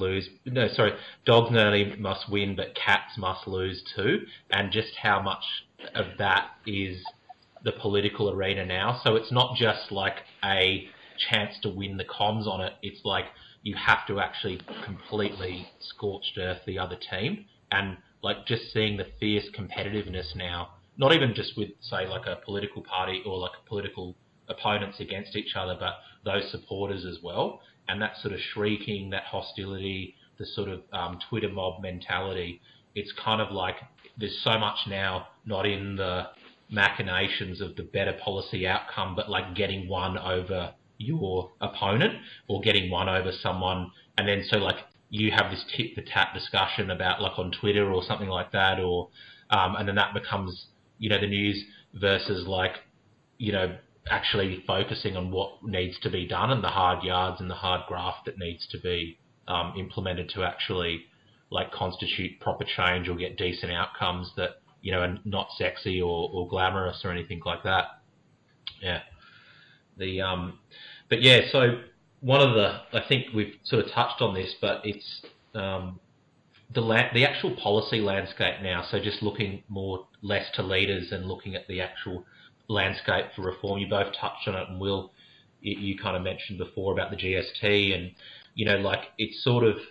win, but cats must lose too, and just how much of that is the political arena now. So it's not just like a chance to win the comms on it, it's like you have to actually completely scorched earth the other team, and like just seeing the fierce competitiveness now, not even just with, say, like a political party or like political opponents against each other, but those supporters as well. And that sort of shrieking, that hostility, the sort of Twitter mob mentality, it's kind of like there's so much now not in the machinations of the better policy outcome, but like getting one over your opponent or getting one over someone. And then so like you have this tit-for-tat discussion about like on Twitter or something like that, or and then that becomes, the news versus like, actually focusing on what needs to be done and the hard yards and the hard graft that needs to be implemented to actually like constitute proper change or get decent outcomes that, are not sexy or glamorous or anything like that. Yeah. But yeah, so one of I think we've sort of touched on this, but it's the actual policy landscape now. So just looking less to leaders and looking at the actual landscape for reform. You both touched on it, and Will, you kind of mentioned before about the GST, and like it's sort of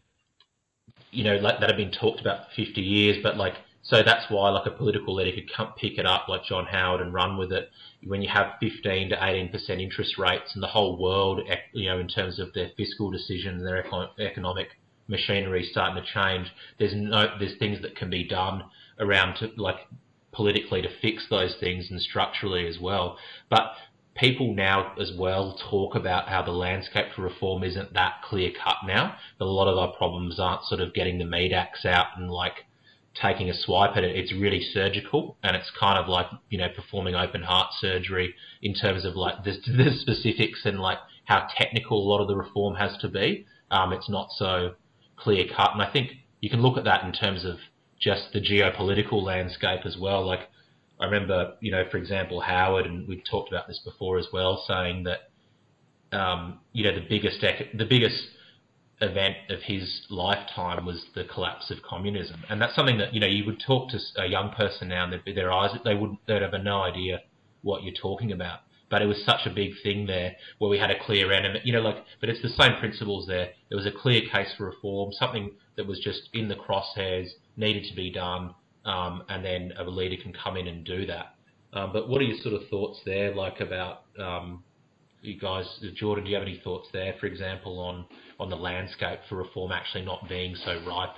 like that have been talked about for 50 years, but like so that's why like a political leader could pick it up like John Howard and run with it. When you have 15 to 18% interest rates and the whole world, in terms of their fiscal decisions, their economic machinery starting to change, there's things that can be done around to like politically to fix those things and structurally as well. But people now as well talk about how the landscape for reform isn't that clear cut now. A lot of our problems aren't sort of getting the meat axe out and like taking a swipe at it. It's really surgical, and it's kind of like, performing open heart surgery in terms of like the specifics and like how technical a lot of the reform has to be. It's not so clear cut. And I think you can look at that in terms of just the geopolitical landscape as well. Like I remember, for example, Howard, and we've talked about this before as well, saying that, the biggest event of his lifetime was the collapse of communism. And that's something that, you would talk to a young person now and their eyes, they'd have no idea what you're talking about. But it was such a big thing there where we had a clear enemy, but it's the same principles there. There was a clear case for reform, something that was just in the crosshairs, needed to be done, and then a leader can come in and do that. But what are your sort of thoughts there, like about you guys? Jordan, do you have any thoughts there, for example, on the landscape for reform actually not being so ripe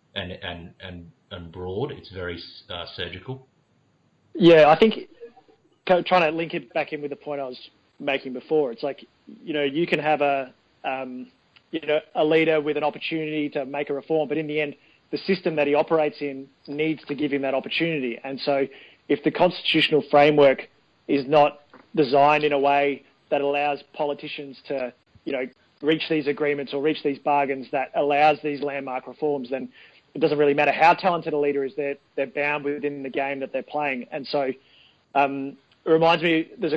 and broad? It's very surgical. Yeah, I think trying to link it back in with the point I was making before, it's like, you can have a leader with an opportunity to make a reform, but in the end, the system that he operates in needs to give him that opportunity. And so if the constitutional framework is not designed in a way that allows politicians to, reach these agreements or reach these bargains that allows these landmark reforms, then it doesn't really matter how talented a leader is, they're bound within the game that they're playing. And so it reminds me, there's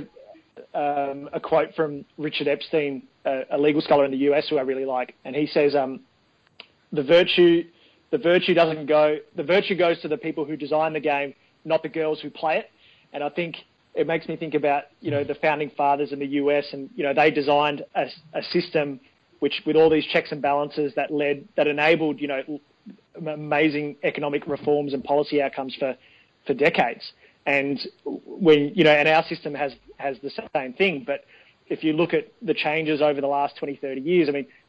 a quote from Richard Epstein, a legal scholar in the US who I really like, and he says, the virtue goes to the people who design the game, not the girls who play it. And I think it makes me think about, the founding fathers in the US, and, they designed a system which, with all these checks and balances that enabled, amazing economic reforms and policy outcomes for decades. And when, and our system has the same thing. But if you look at the changes over the last 20, 30 years, I mean,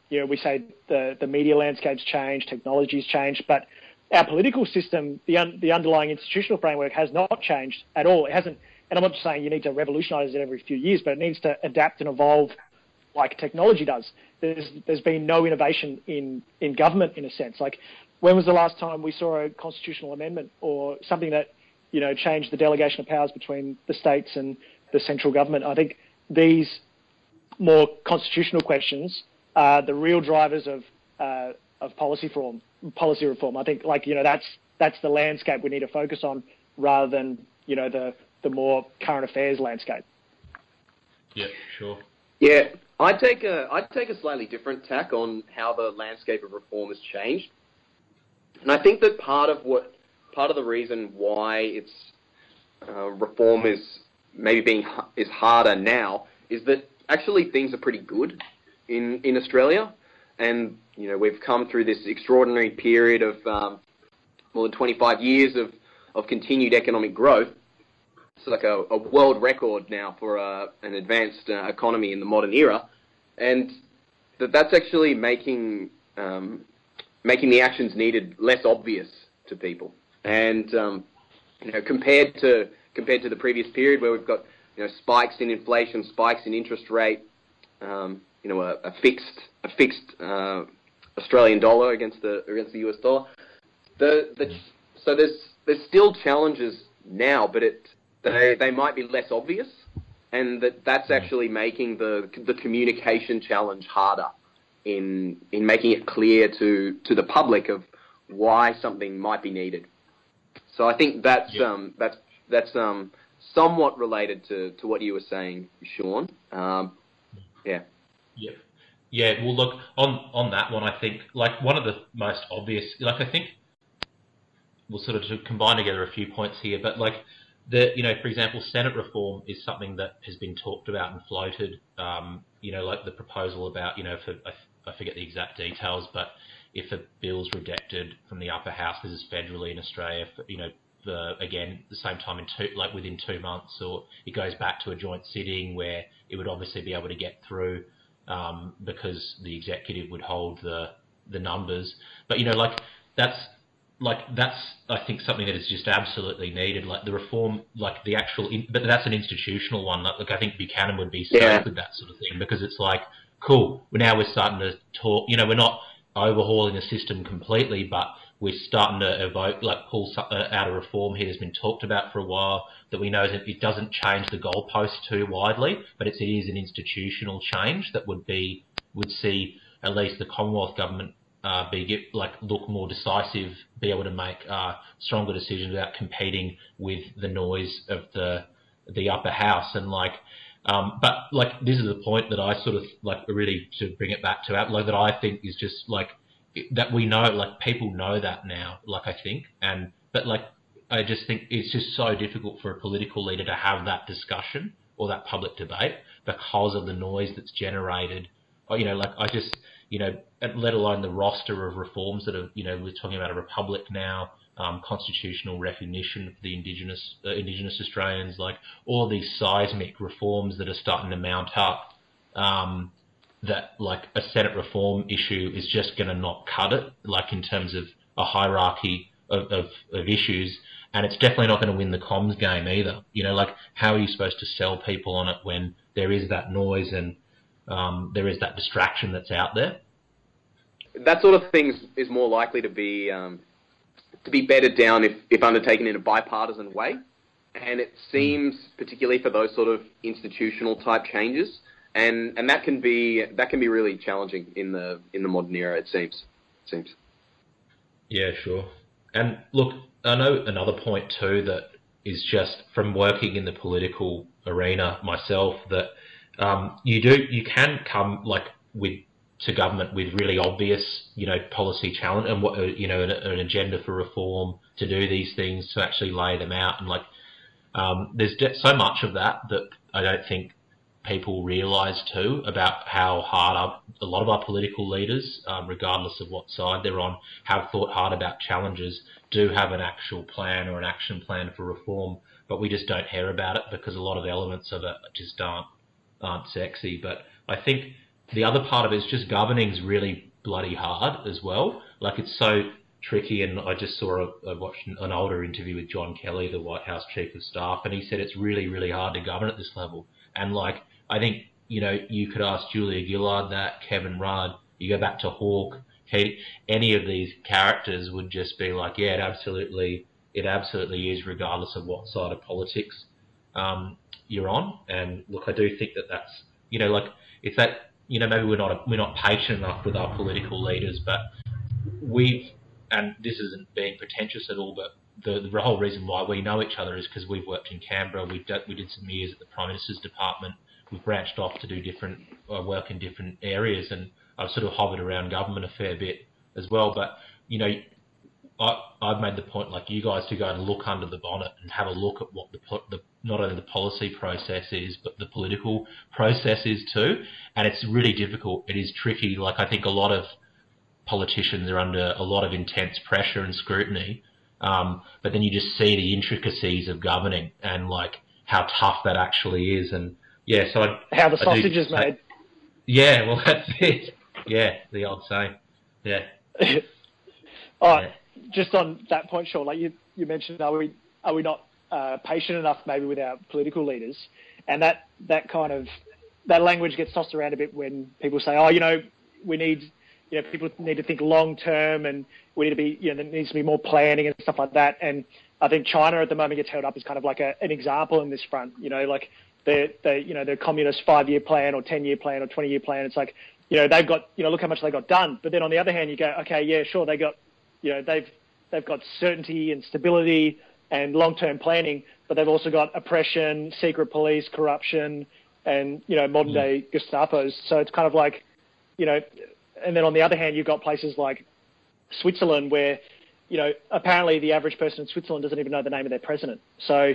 we say the media landscape's changed, technology's changed, but our political system, the underlying institutional framework has not changed at all. It hasn't, and I'm not just saying you need to revolutionise it every few years, but it needs to adapt and evolve like technology does. There's been no innovation in government in a sense. Like, when was the last time we saw a constitutional amendment or something that, changed the delegation of powers between the states and the central government? I think these more constitutional questions are the real drivers of policy reform. I think, that's the landscape we need to focus on rather than, the more current affairs landscape. Yeah, sure. Yeah, I'd take a slightly different tack on how the landscape of reform has changed, and I think that part of the reason why it's reform is maybe is harder now is that actually things are pretty good in Australia, and we've come through this extraordinary period of more than 25 years of continued economic growth. It's like a world record now for an advanced economy in the modern era, and that's actually making the actions needed less obvious to people. And compared to the previous period where we've got spikes in inflation, spikes in interest rate, a fixed Australian dollar against the US dollar. So there's still challenges now, but they might be less obvious, and that's actually making the communication challenge harder in making it clear to the public of why something might be needed. So I think that's somewhat related to what you were saying, Sean. Yeah. Yeah. Yeah. Well, look, on that one, I think one of the most obvious, I think we'll sort of combine together a few points here, but for example, Senate reform is something that has been talked about and floated. Like the proposal about, I forget the exact details, but if a bill's rejected from the upper house, this is federally in Australia, again, the same time within 2 months, or it goes back to a joint sitting where it would obviously be able to get through because the executive would hold the numbers. But that's I think something that is just absolutely needed. Like the reform, but that's an institutional one. I think Buchanan would be stoked with that sort of thing, because it's cool. Now we're starting to talk. We're not overhauling the system completely, but we're starting to pull out a reform here that's been talked about for a while, that we know that it doesn't change the goalpost too widely, but it is an institutional change that would see at least the Commonwealth government look more decisive, be able to make stronger decisions without competing with the noise of the upper house. And this is the point that I sort of really to bring it back to that I think is just that we know, people know that now, I think, but I just think it's just so difficult for a political leader to have that discussion or that public debate because of the noise that's generated. Let alone the roster of reforms that are, we're talking about a republic now, constitutional recognition for the Indigenous Australians, all these seismic reforms that are starting to mount up, that a Senate reform issue is just going to not cut it, in terms of a hierarchy of issues, and it's definitely not going to win the comms game either. How are you supposed to sell people on it when there is that noise and there is that distraction that's out there? That sort of thing is more likely to be bedded down if undertaken in a bipartisan way, and it seems, particularly for those sort of institutional type changes, and that can be really challenging in the modern era. It seems. Yeah, sure. And look, I know another point too that is just from working in the political arena myself, that you can come to government with really obvious, policy challenge and an agenda for reform to do these things, to actually lay them out. And there's so much of that I don't think people realise too, about how hard a lot of our political leaders, regardless of what side they're on, have thought hard about challenges, do have an actual plan or an action plan for reform, but we just don't hear about it because a lot of elements of it just aren't sexy. But I think the other part of it is just governing's really bloody hard as well. Like, it's so tricky. And I just I watched an older interview with John Kelly, the White House Chief of Staff, and he said it's really, really hard to govern at this level. And like, I think, you could ask Julia Gillard that, Kevin Rudd, you go back to Hawke, any of these characters would just be like, yeah, it absolutely is, regardless of what side of politics you're on. And look, I do think that's, like, it's that, maybe we're not patient enough with our political leaders, but and this isn't being pretentious at all, but the whole reason why we know each other is because we've worked in Canberra. We did some years at the Prime Minister's Department. We've branched off to do different work in different areas, and I've sort of hovered around government a fair bit as well. But I've made the point, like you guys, to go and look under the bonnet and have a look at what the not only the policy process is, but the political process is too. And it's really difficult. It is tricky. Like, I think a lot of politicians are under a lot of intense pressure and scrutiny, but then you just see the intricacies of governing and like how tough that actually is. And yeah, so how the sausage is made. Yeah, well, that's it. Yeah, the old saying. Yeah. Just on that point, Sean, like you mentioned, are we not patient enough maybe with our political leaders? And that language gets tossed around a bit when people say, we need, people need to think long term, and we need to be, there needs to be more planning and stuff like that. And I think China at the moment gets held up as kind of like an example in this front. Like their communist 5-year plan or 10-year plan or 20-year plan. It's like, they've got, look how much they got done. But then on the other hand, you go, okay, yeah, sure, they got, they've got certainty and stability and long-term planning, but they've also got oppression, secret police, corruption, and modern-day Gestapos. So it's kind of like, and then on the other hand, you've got places like Switzerland where, apparently the average person in Switzerland doesn't even know the name of their president. So,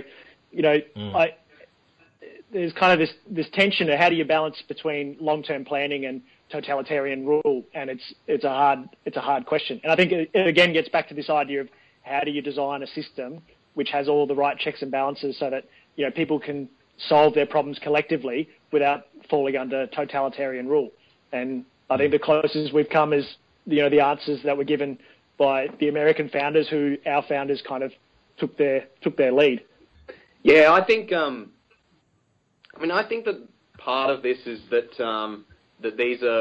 there's kind of this tension of how do you balance between long-term planning and totalitarian rule, and it's a hard question. And I think it again gets back to this idea of how do you design a system which has all the right checks and balances so that people can solve their problems collectively without falling under totalitarian rule. And I think the closest we've come is the answers that were given by the American founders, who our founders kind of took their lead. Yeah, I think. I think that part of this is that that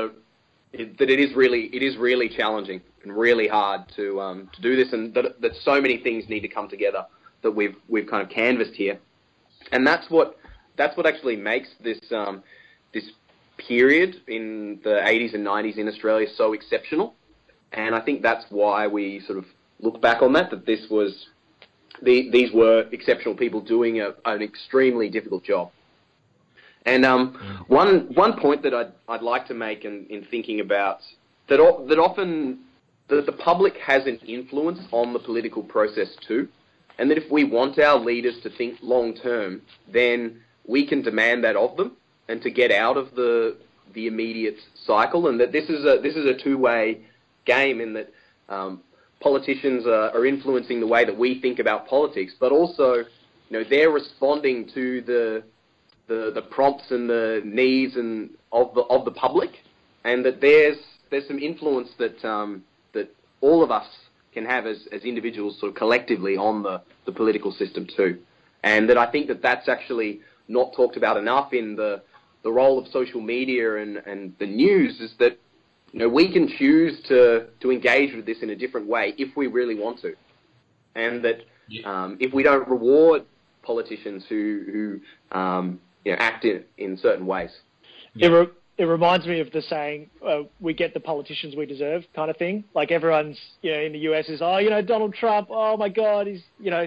it is really challenging and really hard to do this, and that so many things need to come together that we've kind of canvassed here, and that's what actually makes this this period in the 80s and 90s in Australia so exceptional. And I think that's why we sort of look back on that these were exceptional people doing an extremely difficult job. And one point that I'd like to make in thinking about that often the public has an influence on the political process too, and that if we want our leaders to think long term, then we can demand that of them, and to get out of the immediate cycle, and that this is a two-way game, in that politicians are influencing the way that we think about politics, but also they're responding to the prompts and the needs and of the public, and that there's some influence that that all of us can have as individuals, sort of collectively, on the political system too. And that I think that's actually not talked about enough in the role of social media and the news, is that we can choose to engage with this in a different way if we really want to, and that if we don't reward politicians who act in certain ways. Yeah. It reminds me of the saying, we get the politicians we deserve kind of thing. Like everyone's, in the US is, Donald Trump, oh my God, he's,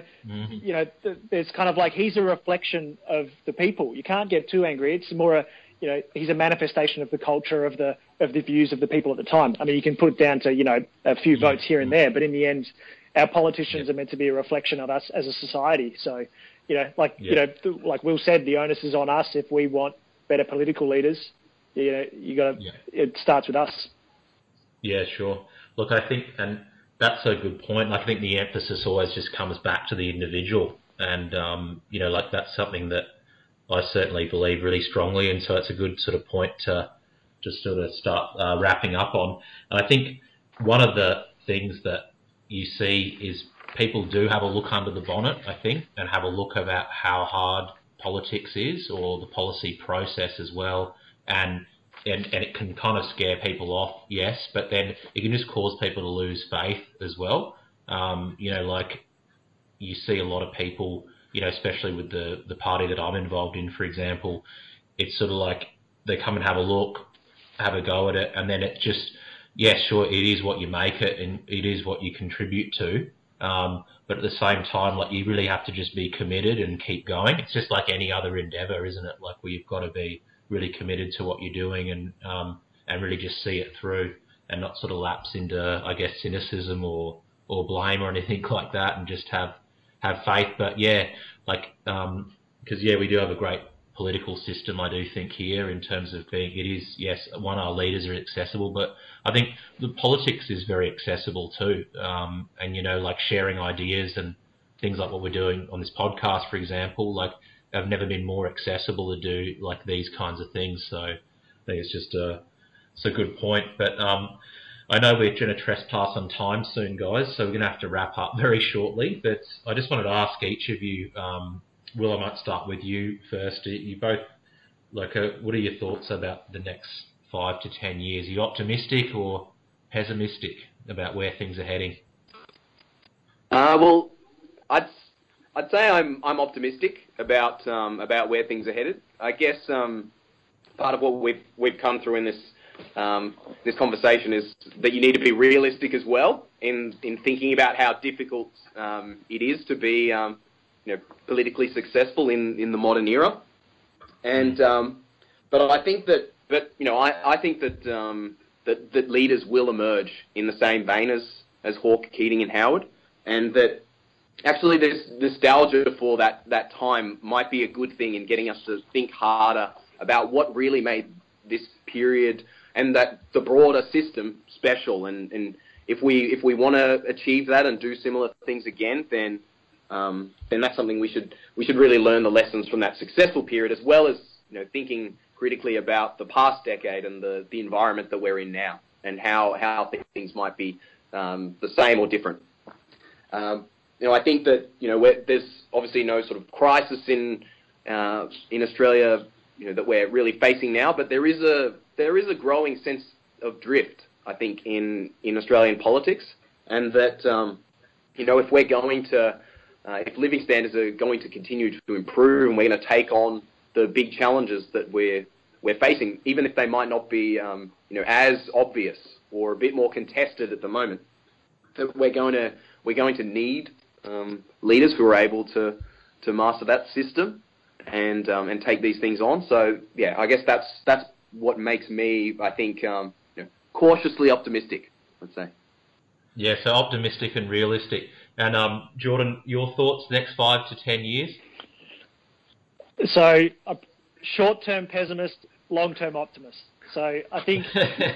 there's kind of like, he's a reflection of the people. You can't get too angry. It's more he's a manifestation of the culture of the views of the people at the time. I mean, you can put it down to, a few votes here and there, but in the end, our politicians are meant to be a reflection of us as a society. So, like Will said, the onus is on us if we want better political leaders. It starts with us. Yeah, sure. Look, I think, and that's a good point. I think the emphasis always just comes back to the individual, and that's something that I certainly believe really strongly, and so it's a good sort of point to just sort of start wrapping up on. And I think one of the things that you see is people do have a look under the bonnet, I think, and have a look about how hard politics is, or the policy process as well, and it can kind of scare people off, yes, but then it can just cause people to lose faith as well. Like you see a lot of people, especially with the party that I'm involved in, for example, it's sort of like they come and have a look, have a go at it, and then it just, yeah, sure, it is what you make it, and it is what you contribute to. But at the same time, like, you really have to just be committed and keep going. It's just like any other endeavour, isn't it? Like, where you've got to be really committed to what you're doing and really just see it through, and not sort of lapse into, I guess, cynicism or blame or anything like that, and just have faith. But yeah, like, because yeah, we do have a great political system, I do think, here, in terms of being, it is, yes, one, our leaders are accessible, but I think the politics is very accessible too. And, like sharing ideas and things like what we're doing on this podcast, for example, like, have never been more accessible to do like these kinds of things. So I think it's just it's a good point. But I know we're going to trespass on time soon, guys, so we're going to have to wrap up very shortly. But I just wanted to ask each of you, Will, I might start with you first. You both, like, what are your thoughts about the next 5 to 10 years? Are you optimistic or pessimistic about where things are heading? Well, I'd say I'm optimistic about where things are headed. I guess part of what we've come through in this conversation is that you need to be realistic as well in thinking about how difficult it is to be politically successful in the modern era. And but I think that I think that leaders will emerge in the same vein as Hawke, Keating, and Howard, and that actually this nostalgia for that time might be a good thing in getting us to think harder about what really made this period and that the broader system special. And if we want to achieve that and do similar things again, then that's something we should really learn the lessons from that successful period, as well as thinking critically about the past decade and the environment that we're in now, and how things might be the same or different. I think that there's obviously no sort of crisis in Australia that we're really facing now, but there is a growing sense of drift, I think, in Australian politics, and that if we're going to if living standards are going to continue to improve, and we're going to take on the big challenges that we're facing, even if they might not be as obvious or a bit more contested at the moment, that we're going to need leaders who are able to master that system and take these things on. So yeah, I guess that's what makes me, I think, cautiously optimistic, I'd say. Yeah, so optimistic and realistic. And Jordan, your thoughts next 5 to 10 years? So, a short-term pessimist, long-term optimist. So I think,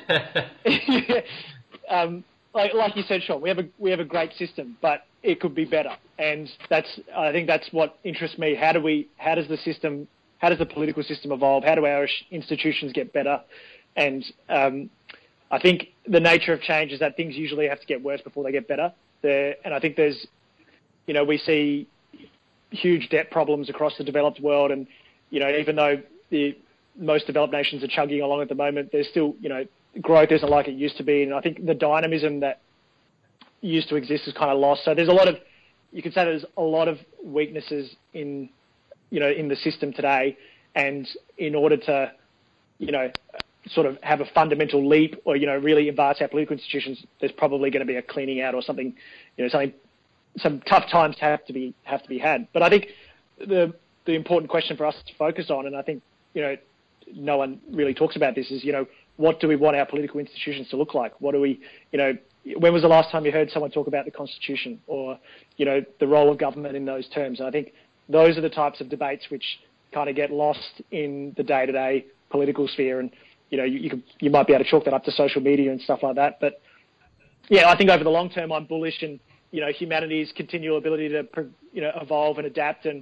like you said, Sean, we have a great system, but it could be better, and I think that's what interests me. How does the political system evolve? How do our institutions get better? And I think the nature of change is that things usually have to get worse before they get better. And I think there's, we see huge debt problems across the developed world, and even though most developed nations are chugging along at the moment, there's still growth isn't like it used to be, and I think the dynamism that used to exist is kind of lost. So there's you could say there's a lot of weaknesses in the system today, and in order to sort of have a fundamental leap or really advance our political institutions, there's probably going to be a cleaning out or something, some tough times have to be had. But I think the important question for us to focus on, and I think no one really talks about this, is what do we want our political institutions to look like? What do we when was the last time you heard someone talk about the Constitution or the role of government in those terms? And I think those are the types of debates which kind of get lost in the day-to-day political sphere, and you might be able to chalk that up to social media and stuff like that. But yeah, I think over the long term, I'm bullish in humanity's continual ability to evolve and adapt, and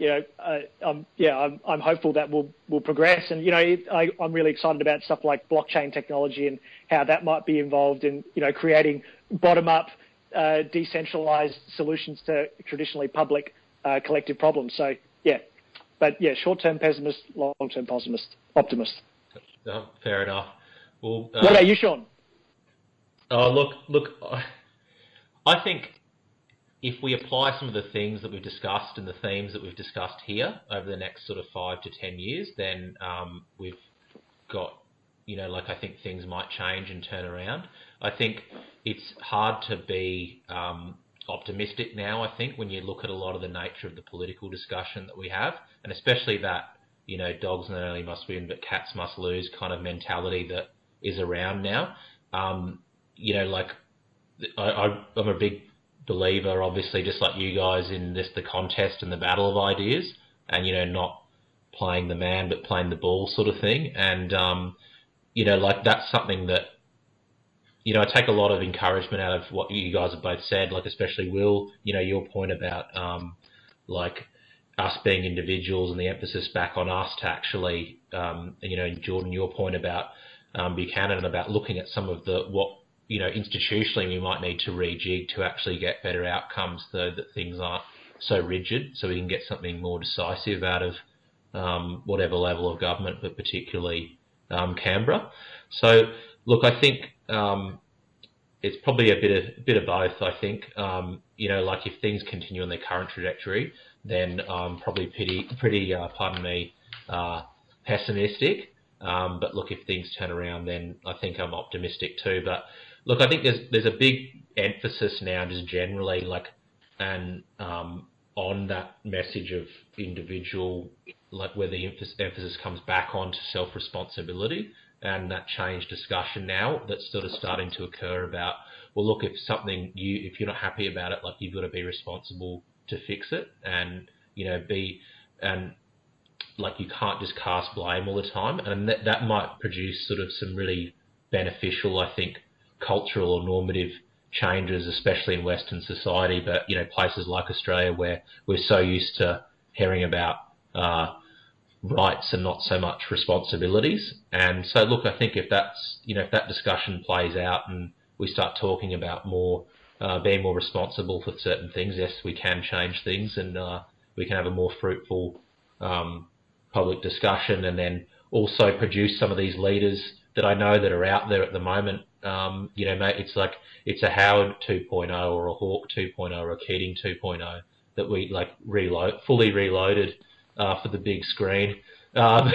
I'm hopeful that will progress. And I'm really excited about stuff like blockchain technology and how that might be involved in creating bottom-up, decentralized solutions to traditionally public collective problems. So short-term pessimist, long-term optimist. Fair enough. Well, what about you, Sean? Oh, look. I think if we apply some of the things that we've discussed and the themes that we've discussed here over the next sort of 5 to 10 years, then we've got, I think things might change and turn around. I think it's hard to be optimistic now, I think, when you look at a lot of the nature of the political discussion that we have, and especially that, dogs not only must win, but cats must lose kind of mentality that is around now. I'm a big believer, obviously, just like you guys, in this the contest and the battle of ideas, and not playing the man but playing the ball sort of thing. And that's something that I take a lot of encouragement out of what you guys have both said, like especially Will, your point about us being individuals and the emphasis back on us to actually and Jordan, your point about Buchanan and about looking at some of what institutionally we might need to rejig to actually get better outcomes so that things aren't so rigid, so we can get something more decisive out of whatever level of government, but particularly Canberra. So, look, I think it's probably a bit of both, I think. If things continue on their current trajectory, then probably pretty pessimistic. But look, if things turn around, then I think I'm optimistic too. But look, I think there's a big emphasis now, just generally, on that message of individual, where the emphasis comes back onto self-responsibility, and that change discussion now that's sort of starting to occur about, well, look, if you're not happy about it, you've got to be responsible to fix it, and you can't just cast blame all the time, and that might produce sort of some really beneficial, I think, cultural or normative changes, especially in Western society, but places like Australia where we're so used to hearing about rights and not so much responsibilities. And so, look, I think if that discussion plays out and we start talking about more being more responsible for certain things, yes, we can change things, and we can have a more fruitful public discussion, and then also produce some of these leaders that I know that are out there at the moment. It's a Howard 2.0 or a Hawke 2.0 or a Keating 2.0 that we fully reloaded for the big screen. But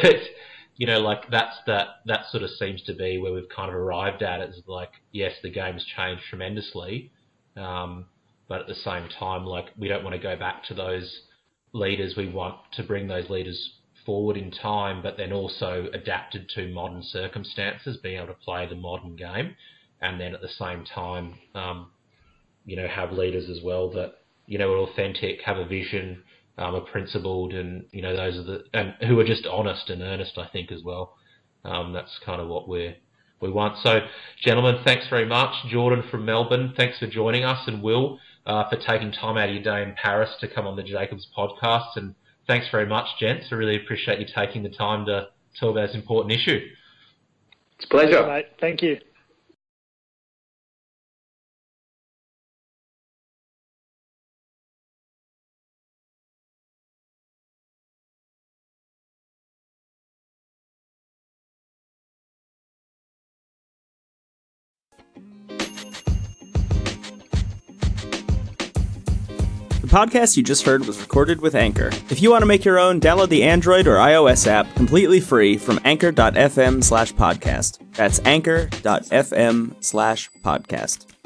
that sort of seems to be where we've kind of arrived at. It's yes, the game's changed tremendously, but at the same time, we don't want to go back to those leaders. We want to bring those leaders forward in time, but then also adapted to modern circumstances, being able to play the modern game, and then at the same time, have leaders as well that are authentic, have a vision, are principled, and and who are just honest and earnest, I think, as well. That's kind of what we want. So, gentlemen, thanks very much. Jordan from Melbourne, thanks for joining us, and Will, for taking time out of your day in Paris to come on the Jacobs podcast. And thanks very much, gents. I really appreciate you taking the time to talk about this important issue. It's a pleasure. Mate. Thank you. The podcast you just heard was recorded with Anchor. If you want to make your own, download the Android or iOS app completely free from anchor.fm/podcast. That's anchor.fm/podcast.